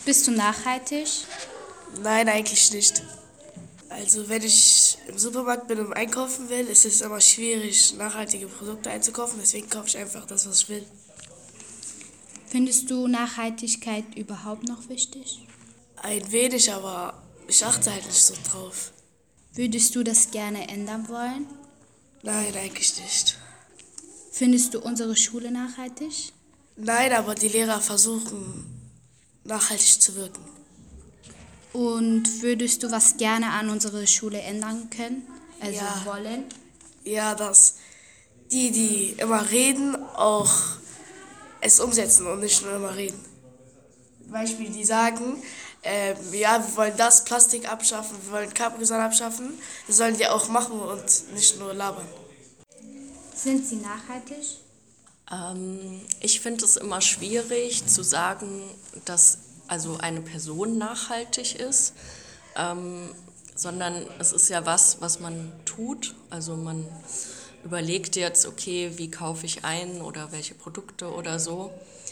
Bist du nachhaltig? Nein, eigentlich nicht. Also wenn ich im Supermarkt bin und einkaufen will, ist es immer schwierig, nachhaltige Produkte einzukaufen. Deswegen kaufe ich einfach das, was ich will. Findest du Nachhaltigkeit überhaupt noch wichtig? Ein wenig, aber ich achte halt nicht so drauf. Würdest du das gerne ändern wollen? Nein, eigentlich nicht. Findest du unsere Schule nachhaltig? Nein, aber die Lehrer versuchen, nachhaltig zu wirken. Und würdest du was gerne an unserer Schule ändern können? Also Ja. wollen? Ja, dass die immer reden, auch es umsetzen und nicht nur immer reden. Beispiel, die sagen, ja, wir wollen das Plastik abschaffen, wir wollen Capri-Sonne abschaffen. Das sollen die auch machen und nicht nur labern. Sind sie nachhaltig? Ich finde es immer schwierig zu sagen, dass also eine Person nachhaltig ist, sondern es ist ja was man tut. Also man überlegt jetzt, okay, wie kaufe ich ein oder welche Produkte oder so.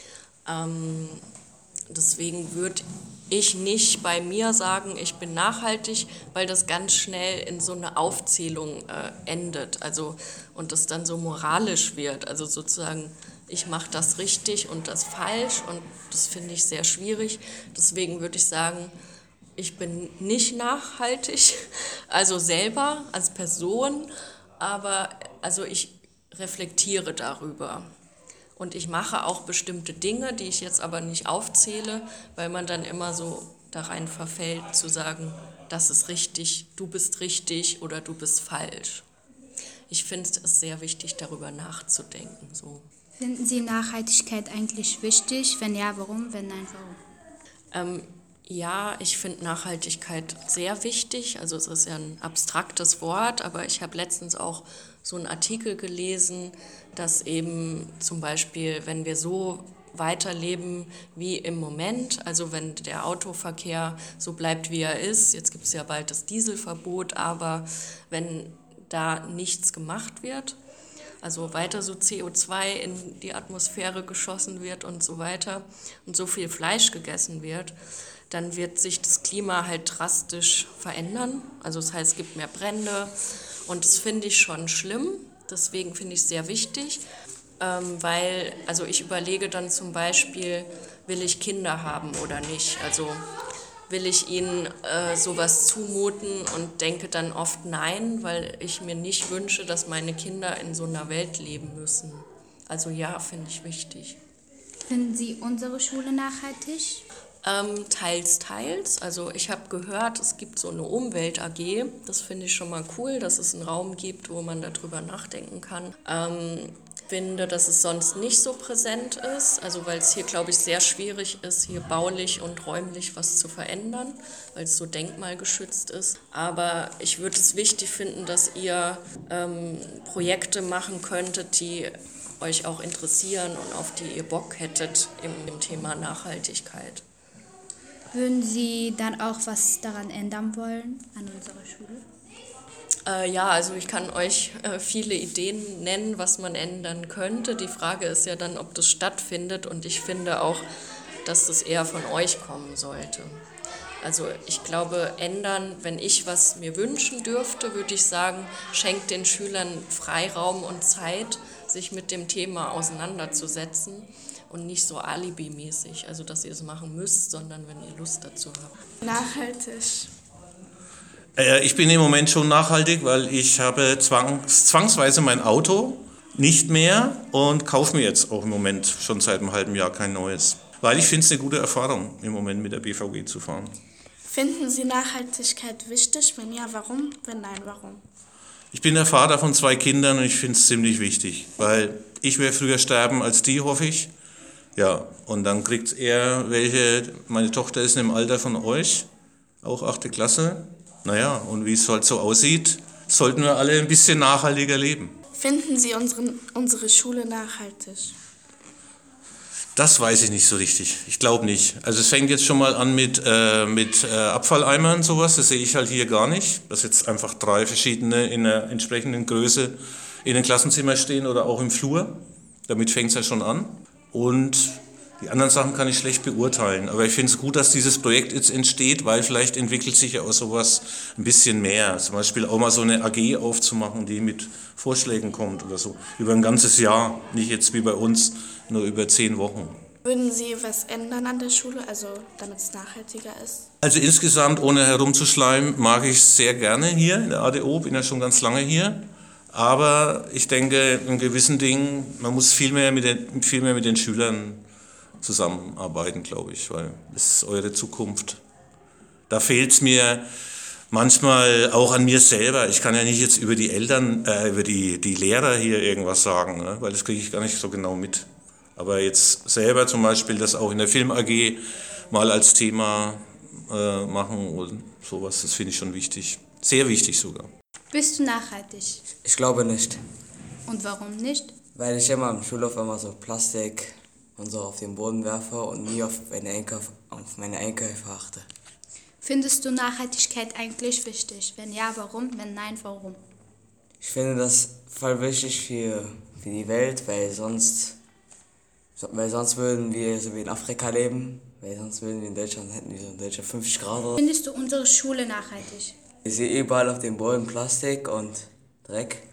Deswegen würde ich nicht bei mir sagen, ich bin nachhaltig, weil das ganz schnell in so eine Aufzählung endet. Also, und das dann so moralisch wird. Also sozusagen, ich mache das richtig und das falsch und das finde ich sehr schwierig. Deswegen würde ich sagen, ich bin nicht nachhaltig, also selber als Person, aber also ich reflektiere darüber. Und ich mache auch bestimmte Dinge, die ich jetzt aber nicht aufzähle, weil man dann immer so da rein verfällt, zu sagen, das ist richtig, du bist richtig oder du bist falsch. Ich finde es sehr wichtig, darüber nachzudenken. So. Finden Sie Nachhaltigkeit eigentlich wichtig? Wenn ja, warum? Wenn nein, warum? Ja, ich finde Nachhaltigkeit sehr wichtig. Also es ist ja ein abstraktes Wort, aber ich habe letztens auch so einen Artikel gelesen, dass eben zum Beispiel, wenn wir so weiterleben wie im Moment, also wenn der Autoverkehr so bleibt, wie er ist, jetzt gibt es ja bald das Dieselverbot, aber wenn da nichts gemacht wird, also weiter so CO2 in die Atmosphäre geschossen wird und so weiter und so viel Fleisch gegessen wird, dann wird sich das Klima halt drastisch verändern. Also das heißt, es gibt mehr Brände und das finde ich schon schlimm. Deswegen finde ich es sehr wichtig, weil also ich überlege dann zum Beispiel, will ich Kinder haben oder nicht? Also will ich ihnen sowas zumuten und denke dann oft nein, weil ich mir nicht wünsche, dass meine Kinder in so einer Welt leben müssen. Also ja, finde ich wichtig. Finden Sie unsere Schule nachhaltig? Teils, teils. Also ich habe gehört, es gibt so eine Umwelt-AG. Das finde ich schon mal cool, dass es einen Raum gibt, wo man darüber nachdenken kann. Finde, dass es sonst nicht so präsent ist, also weil es hier, glaube ich, sehr schwierig ist, hier baulich und räumlich was zu verändern, weil es so denkmalgeschützt ist. Aber ich würde es wichtig finden, dass ihr Projekte machen könntet, die euch auch interessieren und auf die ihr Bock hättet im Thema Nachhaltigkeit. Würden Sie dann auch was daran ändern wollen, an unserer Schule? Ja, also ich kann euch viele Ideen nennen, was man ändern könnte. Die Frage ist ja dann, ob das stattfindet und ich finde auch, dass das eher von euch kommen sollte. Also ich glaube, ändern, wenn ich was mir wünschen dürfte, würde ich sagen, schenkt den Schülern Freiraum und Zeit, sich mit dem Thema auseinanderzusetzen und nicht so alibimäßig, also dass ihr es machen müsst, sondern wenn ihr Lust dazu habt. Nachhaltig. Ich bin im Moment schon nachhaltig, weil ich habe zwangsweise mein Auto nicht mehr und kaufe mir jetzt auch im Moment schon seit einem halben Jahr kein neues. Weil ich finde es eine gute Erfahrung, im Moment mit der BVG zu fahren. Finden Sie Nachhaltigkeit wichtig? Wenn ja, warum? Wenn nein, warum? Ich bin der Vater von 2 Kindern und ich finde es ziemlich wichtig, weil ich werde früher sterben als die, hoffe ich. Ja, und dann kriegt er welche, meine Tochter ist im Alter von euch, auch 8. Klasse. Naja, und wie es halt so aussieht, sollten wir alle ein bisschen nachhaltiger leben. Finden Sie unsere Schule nachhaltig? Das weiß ich nicht so richtig. Ich glaube nicht. Also es fängt jetzt schon mal an mit Abfalleimern und sowas. Das sehe ich halt hier gar nicht. Dass jetzt einfach 3 verschiedene in der entsprechenden Größe in den Klassenzimmern stehen oder auch im Flur. Damit fängt es ja schon an. Und Die anderen Sachen kann ich schlecht beurteilen. Aber ich finde es gut, dass dieses Projekt jetzt entsteht, weil vielleicht entwickelt sich ja auch sowas ein bisschen mehr. Zum Beispiel auch mal so eine AG aufzumachen, die mit Vorschlägen kommt oder so. Über ein ganzes Jahr, nicht jetzt wie bei uns, nur über 10 Wochen. Würden Sie was ändern an der Schule, also damit es nachhaltiger ist? Also insgesamt, ohne herumzuschleimen, mag ich es sehr gerne hier in der ADO, bin ja schon ganz lange hier. Aber ich denke, in gewissen Dingen, man muss viel mehr mit den Schülern zusammenarbeiten, glaube ich, weil das ist eure Zukunft. Da fehlt es mir manchmal auch an mir selber. Ich kann ja nicht jetzt über die Eltern, über die Lehrer hier irgendwas sagen, ne? Weil das kriege ich gar nicht so genau mit. Aber jetzt selber zum Beispiel das auch in der Film AG mal als Thema machen und sowas, das finde ich schon wichtig. Sehr wichtig sogar. Bist du nachhaltig? Ich glaube nicht, Und warum nicht? weil ich immer im Schulhof immer so Plastik und so auf den Boden werfe und nie auf meine Einkäufe achte. Findest du Nachhaltigkeit eigentlich wichtig? Wenn ja, warum? Wenn nein, warum? Ich finde das voll wichtig für die Welt, weil sonst würden wir so wie in Afrika leben, weil sonst würden wir in Deutschland, hätten wir so in Deutschland 50 Grad. Findest du unsere Schule nachhaltig? Ich sehe überall auf dem Boden Plastik und Dreck